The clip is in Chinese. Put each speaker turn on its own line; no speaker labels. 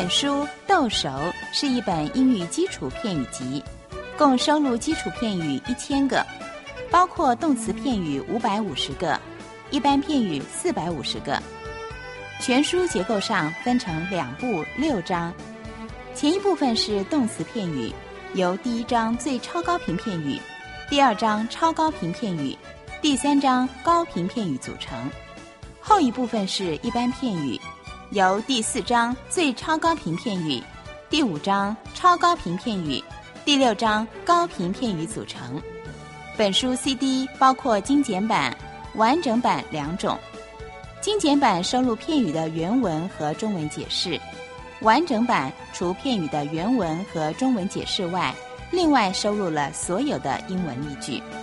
本书《豆熟》是一本英语基础片语集，共收录基础片语1000个，包括动词片语550个，一般片语450个。全书结构上分成2部6章，前一部分是动词片语，由第1章最超高频片语、第2章超高频片语、第3章高频片语组成。后一部分是一般片语，由第4章最超高频片语、第5章超高频片语、第6章高频片语组成。本书 CD 包括精简版、完整版2种。精简版收录片语的原文和中文解释，完整版除片语的原文和中文解释外，另外收录了所有的英文例句。